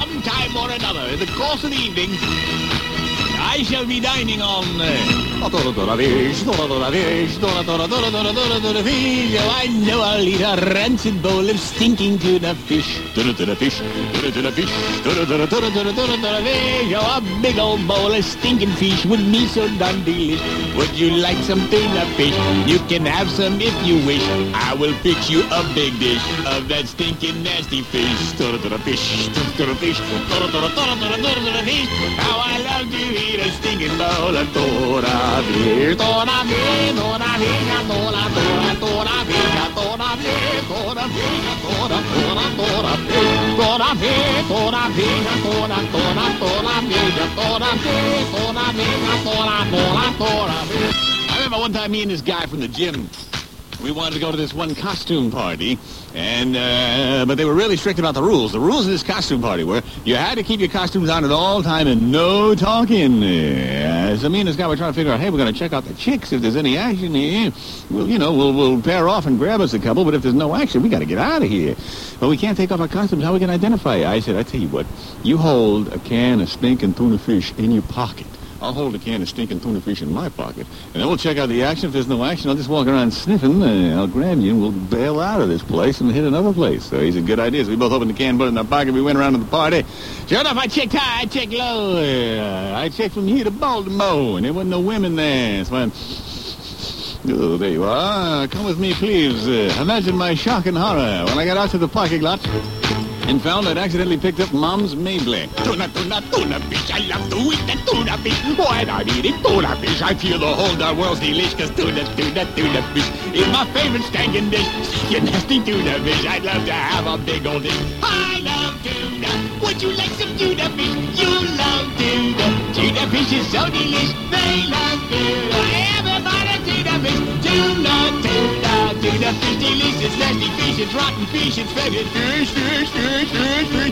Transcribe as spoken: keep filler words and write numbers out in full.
some time or another, in the course of the evening, I shall be dining on uh, Dora Dora fish, Dora Dora fish, Dora Dora Dora Dora Dora Dora fish. Oh, I know I'll eat a rancid bowl of stinking tuna fish. Dora Dora fish, Dora Dora fish, Dora Dora Dora Dora Dora Dora fish. Oh, a big old bowl of stinking fish would be so darn delish. Would you like some tuna fish? You can have some if you wish. I will fix you a big dish of that stinking nasty fish. Dora Dora fish, Dora Dora fish, Dora Dora Dora Dora Dora Dora fish. How I love to eat a stinking bowl of Dora fish. Dora fish, Dora fish, Dora Dora Dora fish, Dora fish, Dora fish, Dora Dora Dora fish, Dora fish, Dora fish, Dora Dora Dora fish, Dora fish, Dora fish, Dora Dora Dora fish. I remember one time me and this guy from the gym, we wanted to go to this one costume party, and uh, but they were really strict about the rules. The rules of this costume party were you had to keep your costumes on at all time and no talking. Uh, so me and this guy were trying to figure out, hey, we're going to check out the chicks. If there's any action here, well, you know, we'll, we'll pair off and grab us a couple, but if there's no action, we got to get out of here. But we can't take off our costumes. How are we going to identify you? I said, I tell you what, you hold a can of stinking tuna fish in your pocket. I'll hold a can of stinking tuna fish in my pocket, and then we'll check out the action. If there's no action, I'll just walk around sniffing, uh, I'll grab you, and we'll bail out of this place and hit another place. So he's a good idea. So we both opened the can, put it in our pocket, we went around to the party. Sure enough, I checked high, I checked low. Uh, I checked from here to Baltimore, and there wasn't no women there. So I went, oh, there you are. Come with me, please. Uh, imagine my shock and horror when I got out to the parking lot and found I'd accidentally picked up Mom's Mabley. Tuna, tuna, tuna fish. I love to eat that tuna fish. When I'm eating tuna fish, I feel the whole darn world's delish. Cause tuna, tuna, tuna fish is my favorite stinking dish. You nasty tuna fish. I'd love to have a big old dish. I love tuna. Would you like some tuna fish? You love tuna. Tuna fish is so delish. They love tuna. Everybody tuna fish. Tuna, tuna, tuna fish delicious. Nasty fish, it's rotten fish, it's fetid fish, fish, fish, fish, fish.